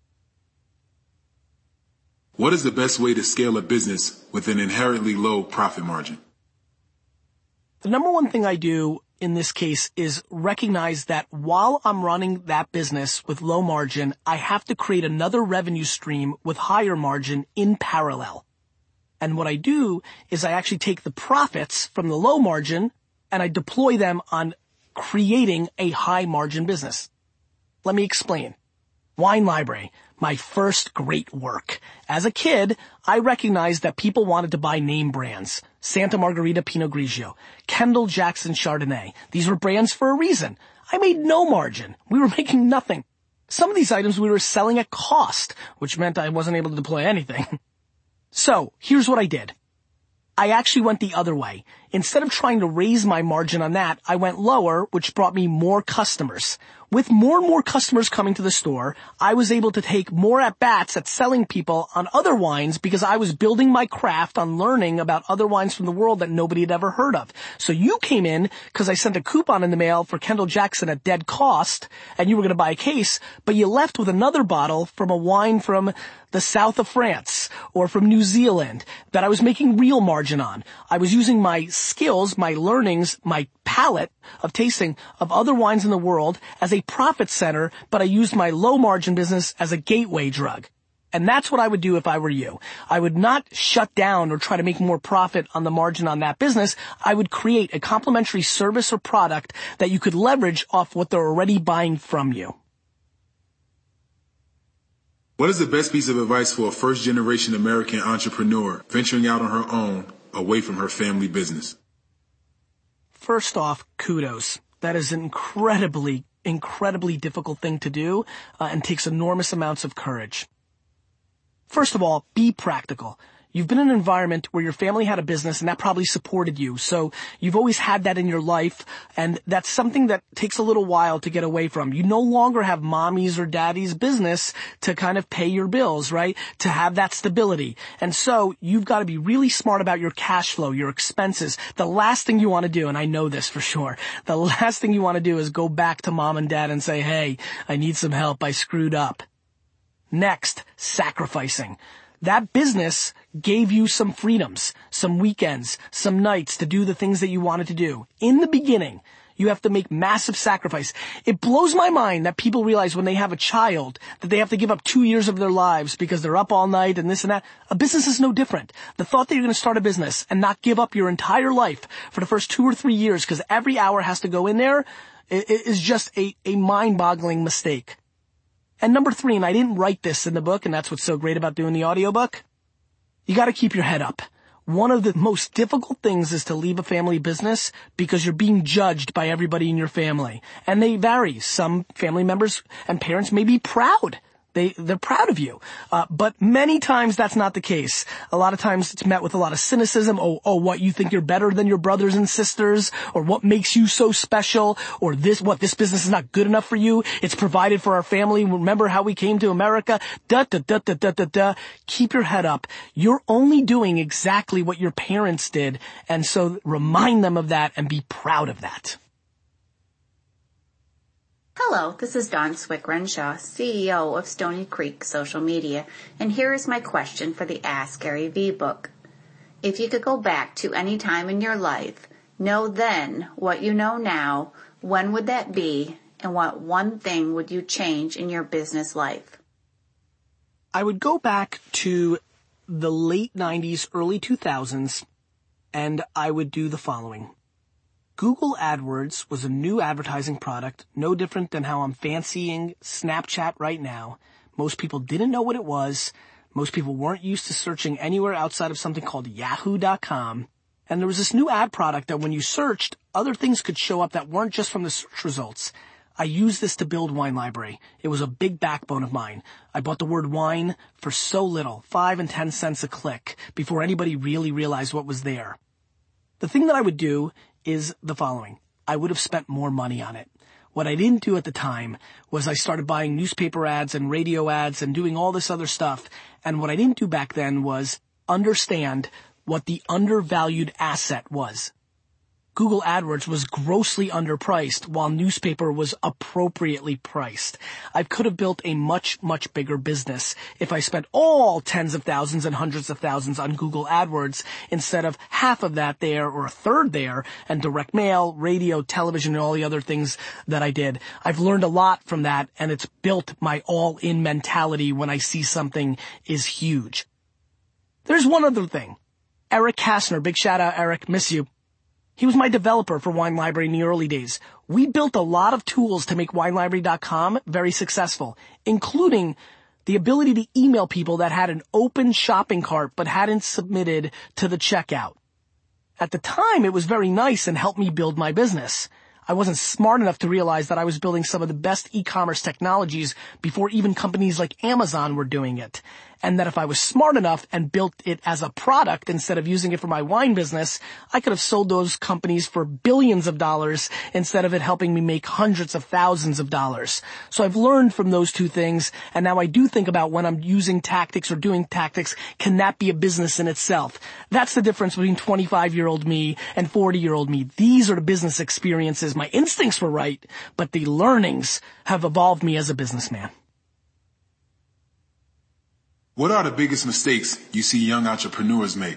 What is the best way to scale a business with an inherently low profit margin? The number one thing I do in this case is recognize that while I'm running that business with low margin, I have to create another revenue stream with higher margin in parallel. And what I do is I actually take the profits from the low margin and I deploy them on creating a high margin business. Let me explain. Wine Library, my first great work. As a kid, I recognized that people wanted to buy name brands. Santa Margherita Pinot Grigio, Kendall Jackson Chardonnay. These were brands for a reason. I made no margin. We were making nothing. Some of these items we were selling at cost, which meant I wasn't able to deploy anything. So, here's what I did. I actually went the other way. Instead of trying to raise my margin on that, I went lower, which brought me more customers. With more and more customers coming to the store, I was able to take more at-bats at selling people on other wines because I was building my craft on learning about other wines from the world that nobody had ever heard of. So you came in because I sent a coupon in the mail for Kendall Jackson at dead cost, and you were going to buy a case, but you left with another bottle from a wine from the south of France or from New Zealand that I was making real margin on. I was using my skills, my learnings, my palette of tasting of other wines in the world as a profit center, but I used my low margin business as a gateway drug. And that's what I would do if I were you. I would not shut down or try to make more profit on the margin on that business. I would create a complementary service or product that you could leverage off what they're already buying from you. What is the best piece of advice for a first-generation American entrepreneur venturing out on her own, away from her family business? First off, kudos. That is an incredibly, incredibly difficult thing to do uh, and takes enormous amounts of courage. First of all, be practical. You've been in an environment where your family had a business and that probably supported you. So you've always had that in your life, and that's something that takes a little while to get away from. You no longer have mommy's or daddy's business to kind of pay your bills, right? To have that stability. And so you've got to be really smart about your cash flow, your expenses. The last thing you want to do, and I know this for sure, the last thing you want to do is go back to mom and dad and say, hey, I need some help. I screwed up. Next, sacrificing. That business gave you some freedoms, some weekends, some nights to do the things that you wanted to do. In the beginning, you have to make massive sacrifice. It blows my mind that people realize when they have a child that they have to give up two years of their lives because they're up all night and this and that. A business is no different. The thought that you're going to start a business and not give up your entire life for the first two or three years because every hour has to go in there is just a, a mind-boggling mistake. And number three, and I didn't write this in the book, and that's what's so great about doing the audiobook, you gotta keep your head up. One of the most difficult things is to leave a family business because you're being judged by everybody in your family. And they vary. Some family members and parents may be proud They, they're proud of you. Uh, but many times that's not the case. A lot of times it's met with a lot of cynicism. Oh, oh, what, you think you're better than your brothers and sisters? Or what makes you so special? Or this, what, this business is not good enough for you? It's provided for our family. Remember how we came to America? Da, da, da, da, da, da, da. Keep your head up. You're only doing exactly what your parents did. And so remind them of that and be proud of that. Hello, this is Dawn Swick-Renshaw, C E O of Stony Creek Social Media, and here is my question for the Ask Gary Vee book. If you could go back to any time in your life, know then what you know now, when would that be, and what one thing would you change in your business life? I would go back to the late nineties, early two thousands, and I would do the following. Google AdWords was a new advertising product, no different than how I'm fancying Snapchat right now. Most people didn't know what it was. Most people weren't used to searching anywhere outside of something called yahoo dot com. And there was this new ad product that when you searched, other things could show up that weren't just from the search results. I used this to build Wine Library. It was a big backbone of mine. I bought the word wine for so little, five and ten cents a click, before anybody really realized what was there. The thing that I would do is the following. I would have spent more money on it. What I didn't do at the time was I started buying newspaper ads and radio ads and doing all this other stuff. And what I didn't do back then was understand what the undervalued asset was. Google AdWords was grossly underpriced while newspaper was appropriately priced. I could have built a much, much bigger business if I spent all tens of thousands and hundreds of thousands on Google AdWords instead of half of that there or a third there and direct mail, radio, television, and all the other things that I did. I've learned a lot from that, and it's built my all-in mentality when I see something is huge. There's one other thing. Eric Kastner, big shout out, Eric, miss you. He was my developer for Wine Library in the early days. We built a lot of tools to make wine library dot com very successful, including the ability to email people that had an open shopping cart but hadn't submitted to the checkout. At the time, it was very nice and helped me build my business. I wasn't smart enough to realize that I was building some of the best e-commerce technologies before even companies like Amazon were doing it. And that if I was smart enough and built it as a product instead of using it for my wine business, I could have sold those companies for billions of dollars instead of it helping me make hundreds of thousands of dollars. So I've learned from those two things, and now I do think about when I'm using tactics or doing tactics, can that be a business in itself? That's the difference between twenty-five-year-old me and forty-year-old me. These are the business experiences. My instincts were right, but the learnings have evolved me as a businessman. What are the biggest mistakes you see young entrepreneurs make?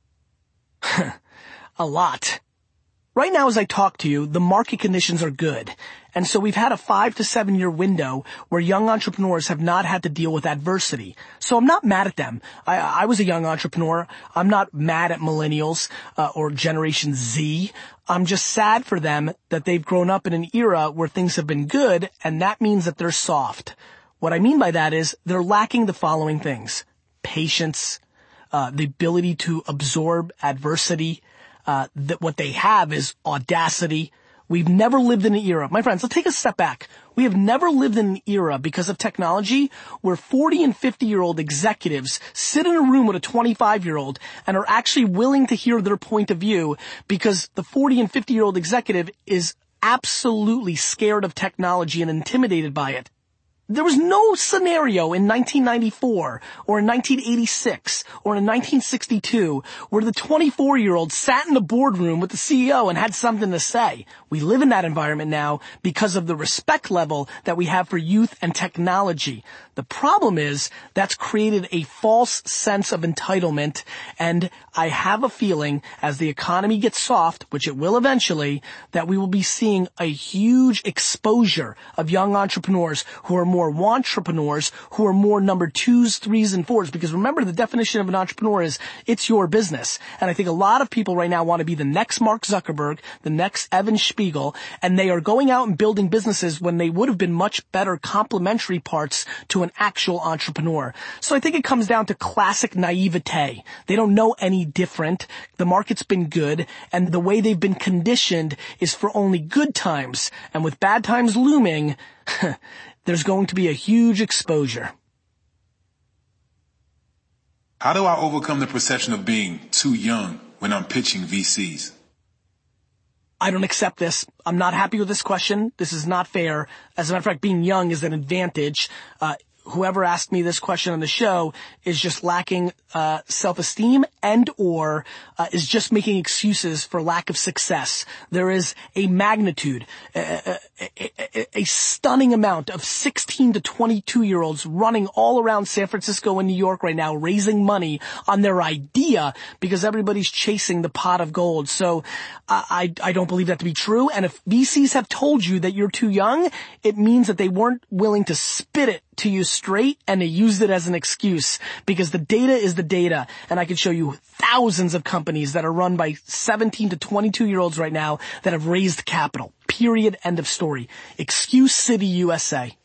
A lot. Right now as I talk to you, the market conditions are good. And so we've had a five to seven year window where young entrepreneurs have not had to deal with adversity. So I'm not mad at them. I, I was a young entrepreneur. I'm not mad at millennials uh, or Generation Z. I'm just sad for them that they've grown up in an era where things have been good, and that means that they're soft. What I mean by that is they're lacking the following things: patience, uh, the ability to absorb adversity. Uh, that what they have is audacity. We've never lived in an era. My friends, let's take a step back. We have never lived in an era because of technology where forty and fifty year old executives sit in a room with a twenty-five year old and are actually willing to hear their point of view because the forty and fifty year old executive is absolutely scared of technology and intimidated by it. There was no scenario in nineteen ninety-four or in nineteen eighty-six or in nineteen sixty-two where the twenty-four year old sat in the boardroom with the C E O and had something to say. We live in that environment now because of the respect level that we have for youth and technology. The problem is that's created a false sense of entitlement, and I have a feeling as the economy gets soft, which it will eventually, that we will be seeing a huge exposure of young entrepreneurs who are more wantrepreneurs, who are more number twos, threes, and fours. Because remember, the definition of an entrepreneur is it's your business. And I think a lot of people right now want to be the next Mark Zuckerberg, the next Evan Spiegel, and they are going out and building businesses when they would have been much better complementary parts to an actual entrepreneur. So I think it comes down to classic naivete. They don't know any different. The market's been good, and the way they've been conditioned is for only good times. And with bad times looming, there's going to be a huge exposure. How do I overcome the perception of being too young when I'm pitching V Cs? I don't accept this. I'm not happy with this question. This is not fair. As a matter of fact, being young is an advantage. Uh, whoever asked me this question on the show is just lacking uh self-esteem and or uh, is just making excuses for lack of success. There is a magnitude, a, a, a, a stunning amount of sixteen to twenty-two year olds running all around San Francisco and New York right now, raising money on their idea because everybody's chasing the pot of gold. So uh, I, I don't believe that to be true. And if V Cs have told you that you're too young, it means that they weren't willing to spit it to you straight and they used it as an excuse, because the data is the data. And I can show you thousands of companies that are run by seventeen to twenty-two year olds right now that have raised capital. Period. End of story. Excuse City, U S A.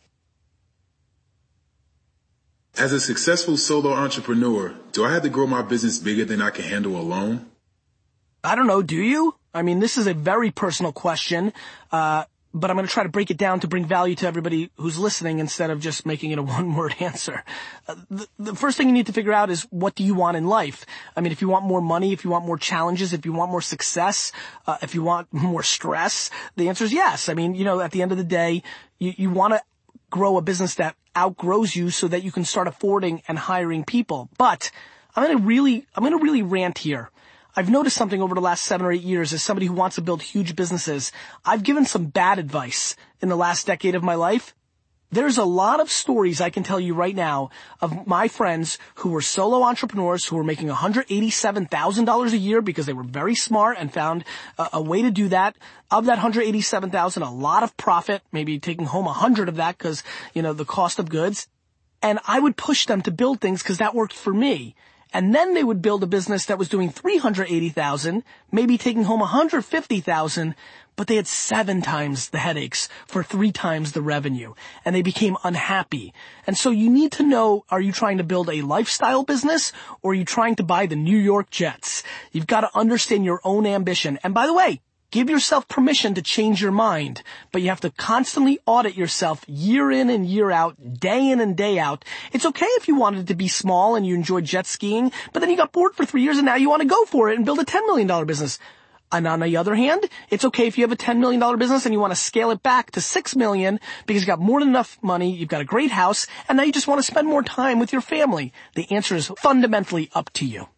As a successful solo entrepreneur, do I have to grow my business bigger than I can handle alone? I don't know. Do you? I mean, this is a very personal question. Uh, But I'm going to try to break it down to bring value to everybody who's listening instead of just making it a one-word answer. Uh, the, the first thing you need to figure out is, what do you want in life? I mean, if you want more money, if you want more challenges, if you want more success, uh, if you want more stress, the answer is yes. I mean, you know, at the end of the day, you, you want to grow a business that outgrows you so that you can start affording and hiring people. But I'm going to really, I'm going to really rant here. I've noticed something over the last seven or eight years as somebody who wants to build huge businesses. I've given some bad advice in the last decade of my life. There's a lot of stories I can tell you right now of my friends who were solo entrepreneurs who were making one hundred eighty-seven thousand dollars a year because they were very smart and found a, a way to do that. Of that one hundred eighty-seven thousand dollars, a lot of profit, maybe taking home one hundred of that because, you know, the cost of goods. And I would push them to build things because that worked for me. And then they would build a business that was doing three hundred eighty thousand dollars, maybe taking home one hundred fifty thousand dollars, but they had seven times the headaches for three times the revenue, and they became unhappy. And so you need to know, are you trying to build a lifestyle business, or are you trying to buy the New York Jets? You've got to understand your own ambition. And by the way, give yourself permission to change your mind, but you have to constantly audit yourself year in and year out, day in and day out. It's okay if you wanted to be small and you enjoyed jet skiing, but then you got bored for three years and now you want to go for it and build a ten million dollars business. And on the other hand, it's okay if you have a ten million dollars business and you want to scale it back to six million dollars because you've got more than enough money, you've got a great house, and now you just want to spend more time with your family. The answer is fundamentally up to you.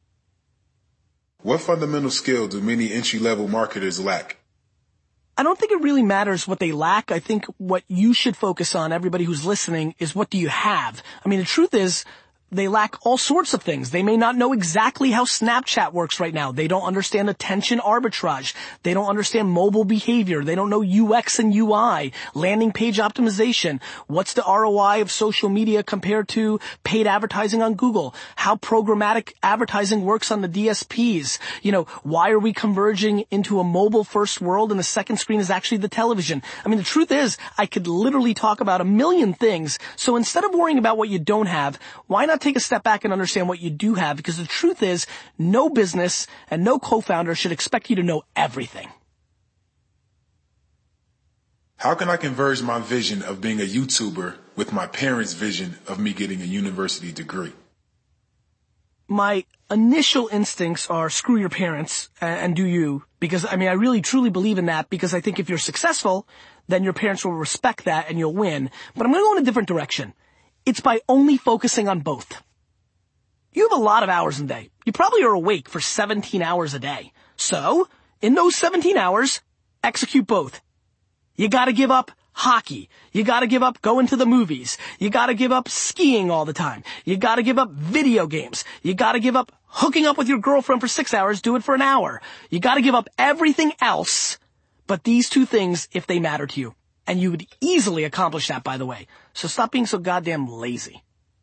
What fundamental skill do many entry-level marketers lack? I don't think it really matters what they lack. I think what you should focus on, everybody who's listening, is what do you have? I mean, the truth is, they lack all sorts of things. They may not know exactly how Snapchat works right now. They don't understand attention arbitrage. They don't understand mobile behavior. They don't know U X and U I, landing page optimization. What's the R O I of social media compared to paid advertising on Google? How programmatic advertising works on the D S Ps. You know, why are we converging into a mobile first world and the second screen is actually the television? I mean, the truth is, I could literally talk about a million things. So instead of worrying about what you don't have, why not take a step back and understand what you do have? Because the truth is, no business and no co-founder should expect you to know everything. How can I converge my vision of being a YouTuber with my parents' vision of me getting a university degree? My initial instincts are screw your parents and do you. Because, I mean, I really truly believe in that, because I think if you're successful, then your parents will respect that and you'll win. But I'm going to go in a different direction. It's by only focusing on both. You have a lot of hours in a day. You probably are awake for seventeen hours a day. So, in those seventeen hours, execute both. You gotta give up hockey. You gotta give up going to the movies. You gotta give up skiing all the time. You gotta give up video games. You gotta give up hooking up with your girlfriend for six hours, do it for an hour. You gotta give up everything else but these two things if they matter to you. And you would easily accomplish that, by the way. So stop being so goddamn lazy.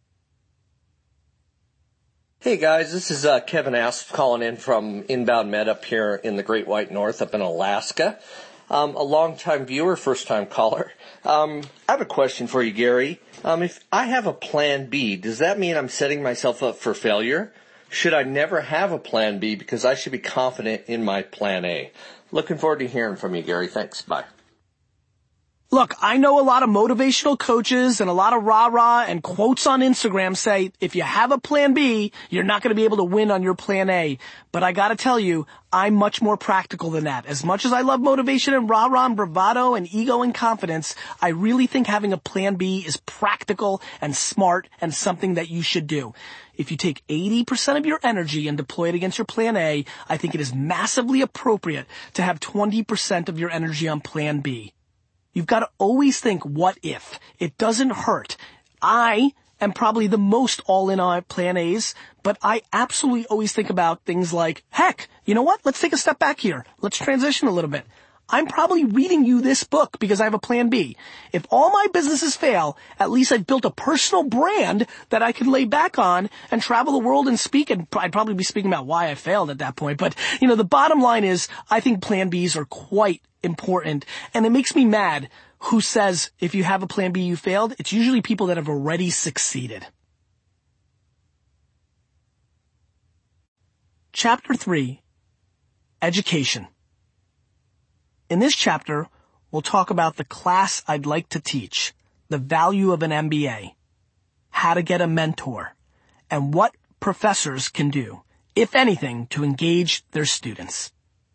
Hey guys, this is uh, Kevin Asp calling in from Inbound Med up here in the Great White North up in Alaska. Um, a long-time viewer, first-time caller. Um, I have a question for you, Gary. Um, if I have a plan B, does that mean I'm setting myself up for failure? Should I never have a plan B because I should be confident in my plan A? Looking forward to hearing from you, Gary. Thanks. Bye. Look, I know a lot of motivational coaches and a lot of rah-rah and quotes on Instagram say, if you have a plan B, you're not going to be able to win on your plan A. But I got to tell you, I'm much more practical than that. As much as I love motivation and rah-rah and bravado and ego and confidence, I really think having a plan B is practical and smart and something that you should do. If you take eighty percent of your energy and deploy it against your plan A, I think it is massively appropriate to have twenty percent of your energy on plan B. You've got to always think, what if? It doesn't hurt. I am probably the most all in on plan A's, but I absolutely always think about things like, heck, you know what? Let's take a step back here. Let's transition a little bit. I'm probably reading you this book because I have a plan B. If all my businesses fail, at least I've built a personal brand that I could lay back on and travel the world and speak, and I'd probably be speaking about why I failed at that point. But, you know, the bottom line is I think plan Bs are quite important, and it makes me mad who says if you have a plan B you failed. It's usually people that have already succeeded. Chapter three, Education. In this chapter, we'll talk about the class I'd like to teach, the value of an M B A, how to get a mentor, and what professors can do, if anything, to engage their students.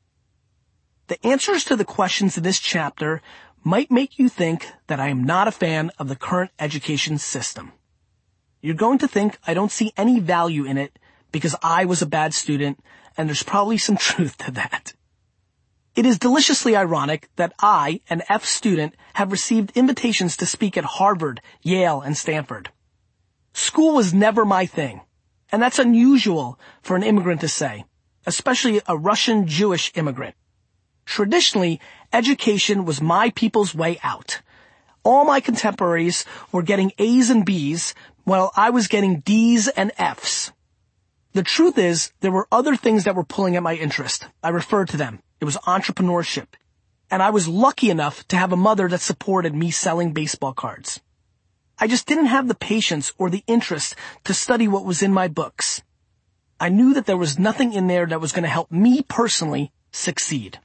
The answers to the questions in this chapter might make you think that I am not a fan of the current education system. You're going to think I don't see any value in it because I was a bad student, and there's probably some truth to that. It is deliciously ironic that I, an F student, have received invitations to speak at Harvard, Yale, and Stanford. School was never my thing, and that's unusual for an immigrant to say, especially a Russian Jewish immigrant. Traditionally, education was my people's way out. All my contemporaries were getting A's and B's, while I was getting D's and F's. The truth is, there were other things that were pulling at my interest. I referred to them. It was entrepreneurship. And I was lucky enough to have a mother that supported me selling baseball cards. I just didn't have the patience or the interest to study what was in my books. I knew that there was nothing in there that was going to help me personally succeed.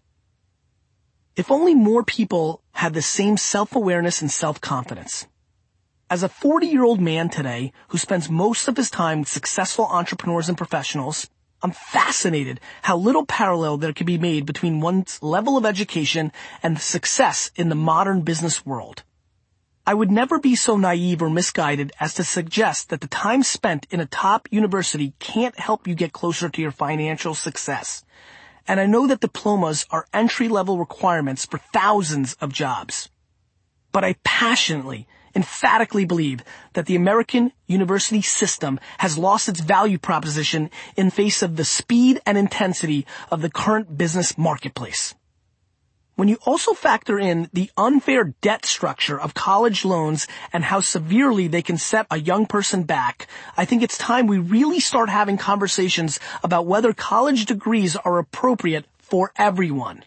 If only more people had the same self-awareness and self-confidence. As a forty-year-old man today who spends most of his time with successful entrepreneurs and professionals, I'm fascinated how little parallel there can be made between one's level of education and success in the modern business world. I would never be so naive or misguided as to suggest that the time spent in a top university can't help you get closer to your financial success. And I know that diplomas are entry-level requirements for thousands of jobs. But I passionately, emphatically believe that the American university system has lost its value proposition in face of the speed and intensity of the current business marketplace. When you also factor in the unfair debt structure of college loans and how severely they can set a young person back, I think it's time we really start having conversations about whether college degrees are appropriate for everyone.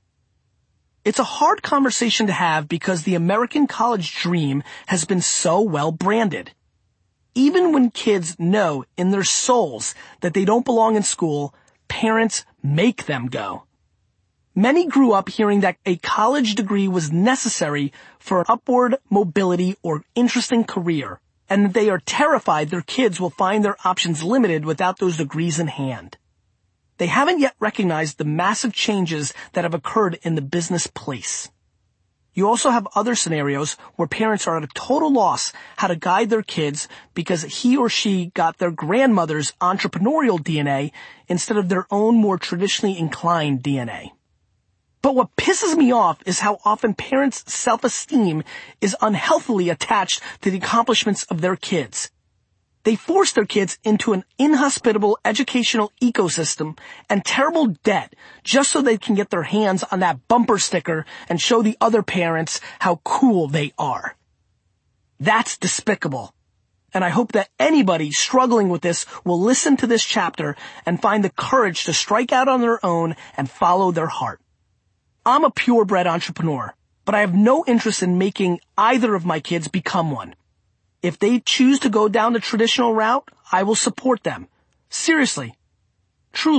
It's a hard conversation to have because the American college dream has been so well branded. Even when kids know in their souls that they don't belong in school, parents make them go. Many grew up hearing that a college degree was necessary for upward mobility or interesting career, and that they are terrified their kids will find their options limited without those degrees in hand. They haven't yet recognized the massive changes that have occurred in the business place. You also have other scenarios where parents are at a total loss how to guide their kids because he or she got their grandmother's entrepreneurial D N A instead of their own more traditionally inclined D N A. But what pisses me off is how often parents' self-esteem is unhealthily attached to the accomplishments of their kids. They force their kids into an inhospitable educational ecosystem and terrible debt just so they can get their hands on that bumper sticker and show the other parents how cool they are. That's despicable. And I hope that anybody struggling with this will listen to this chapter and find the courage to strike out on their own and follow their heart. I'm a purebred entrepreneur, but I have no interest in making either of my kids become one. If they choose to go down the traditional route, I will support them. Seriously. Truly.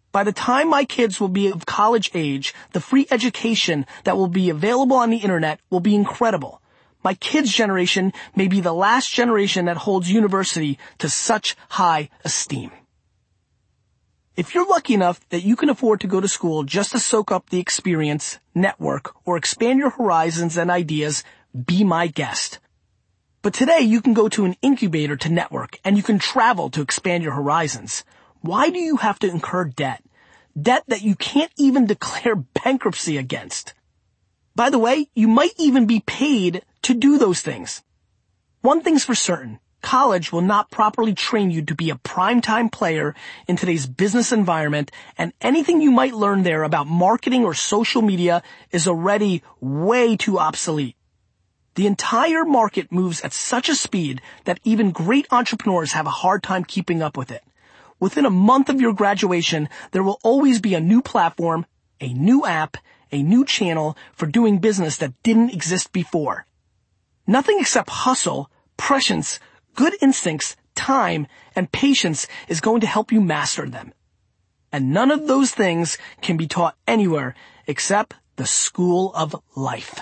By the time my kids will be of college age, the free education that will be available on the internet will be incredible. My kids' generation may be the last generation that holds university to such high esteem. If you're lucky enough that you can afford to go to school just to soak up the experience, network, or expand your horizons and ideas, be my guest. But today you can go to an incubator to network, and you can travel to expand your horizons. Why do you have to incur debt? Debt that you can't even declare bankruptcy against. By the way, you might even be paid to do those things. One thing's for certain. College will not properly train you to be a primetime player in today's business environment, and anything you might learn there about marketing or social media is already way too obsolete. The entire market moves at such a speed that even great entrepreneurs have a hard time keeping up with it. Within a month of your graduation, there will always be a new platform, a new app, a new channel for doing business that didn't exist before. Nothing except hustle, prescience, good instincts, time, and patience is going to help you master them. And none of those things can be taught anywhere except the school of life.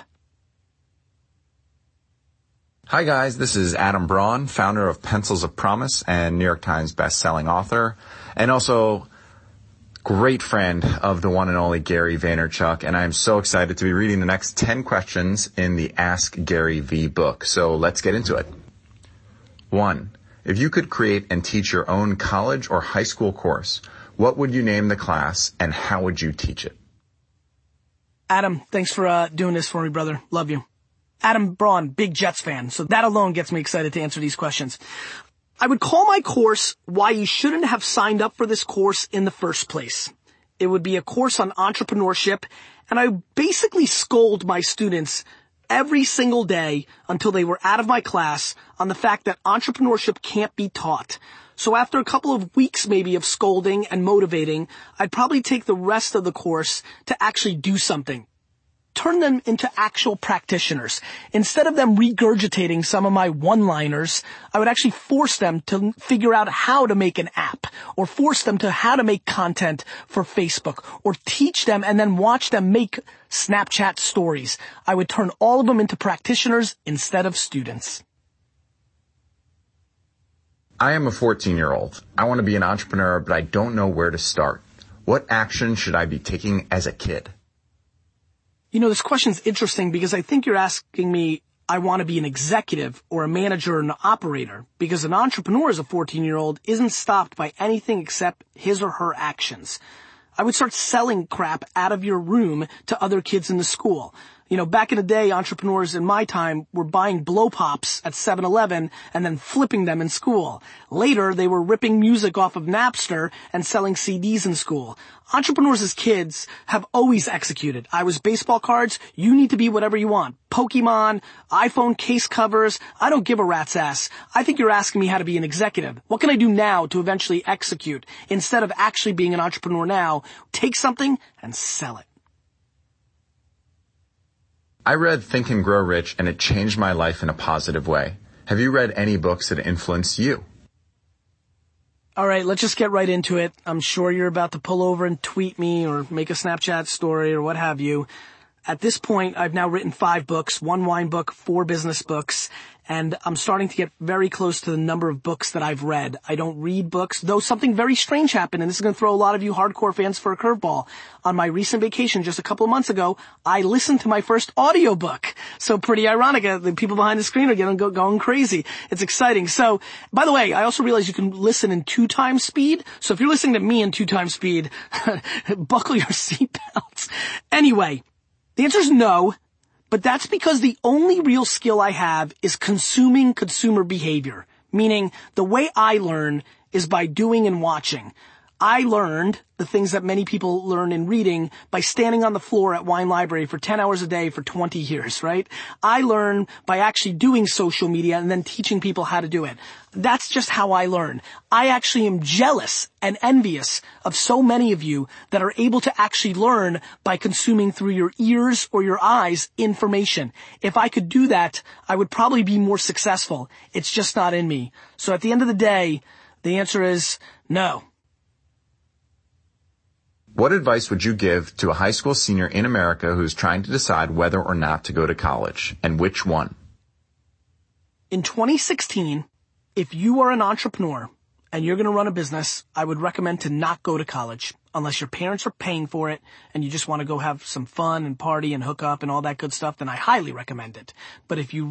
Hi guys, this is Adam Braun, founder of Pencils of Promise and New York Times best-selling author, and also great friend of the one and only Gary Vaynerchuk, and I am so excited to be reading the next ten questions in the Ask Gary V book. So let's get into it. One, if you could create and teach your own college or high school course, what would you name the class and how would you teach it? Adam, thanks for uh, doing this for me, brother. Love you. Adam Braun, big Jets fan, so that alone gets me excited to answer these questions. I would call my course Why You Shouldn't Have Signed Up for This Course in the First Place. It would be a course on entrepreneurship, and I basically scold my students every single day until they were out of my class on the fact that entrepreneurship can't be taught. So after a couple of weeks maybe of scolding and motivating, I'd probably take the rest of the course to actually do something. Turn them into actual practitioners. Instead of them regurgitating some of my one-liners, I would actually force them to figure out how to make an app, or force them to how to make content for Facebook, or teach them and then watch them make Snapchat stories. I would turn all of them into practitioners instead of students. I am a fourteen-year-old. I want to be an entrepreneur, but I don't know where to start. What action should I be taking as a kid? You know, this question's interesting because I think you're asking me, I want to be an executive or a manager or an operator, because an entrepreneur as a fourteen-year-old isn't stopped by anything except his or her actions. I would start selling crap out of your room to other kids in the school. You know, back in the day, entrepreneurs in my time were buying blow pops at seven eleven and then flipping them in school. Later, they were ripping music off of Napster and selling C Ds in school. Entrepreneurs as kids have always executed. I was baseball cards. You need to be whatever you want. Pokemon, iPhone case covers. I don't give a rat's ass. I think you're asking me how to be an executive. What can I do now to eventually execute instead of actually being an entrepreneur now? Take something and sell it. I read Think and Grow Rich, and it changed my life in a positive way. Have you read any books that influenced you? All right, let's just get right into it. I'm sure you're about to pull over and tweet me or make a Snapchat story or what have you. At this point, I've now written five books, one wine book, four business books, and I'm starting to get very close to the number of books that I've read. I don't read books, though something very strange happened, and this is going to throw a lot of you hardcore fans for a curveball. On my recent vacation just a couple of months ago, I listened to my first audiobook. So pretty ironic. Uh, the people behind the screen are getting go, going crazy. It's exciting. So, by the way, I also realized you can listen in two times speed. So if you're listening to me in two times speed, buckle your seatbelts. Anyway, the answer is no. But that's because the only real skill I have is consuming consumer behavior, meaning the way I learn is by doing and watching. I learned the things that many people learn in reading by standing on the floor at Wine Library for ten hours a day for twenty years, right? I learn by actually doing social media and then teaching people how to do it. That's just how I learn. I actually am jealous and envious of so many of you that are able to actually learn by consuming through your ears or your eyes information. If I could do that, I would probably be more successful. It's just not in me. So at the end of the day, the answer is no. What advice would you give to a high school senior in America who's trying to decide whether or not to go to college, and which one? In twenty sixteen, if you are an entrepreneur and you're going to run a business, I would recommend to not go to college unless your parents are paying for it and you just want to go have some fun and party and hook up and all that good stuff, then I highly recommend it. But if you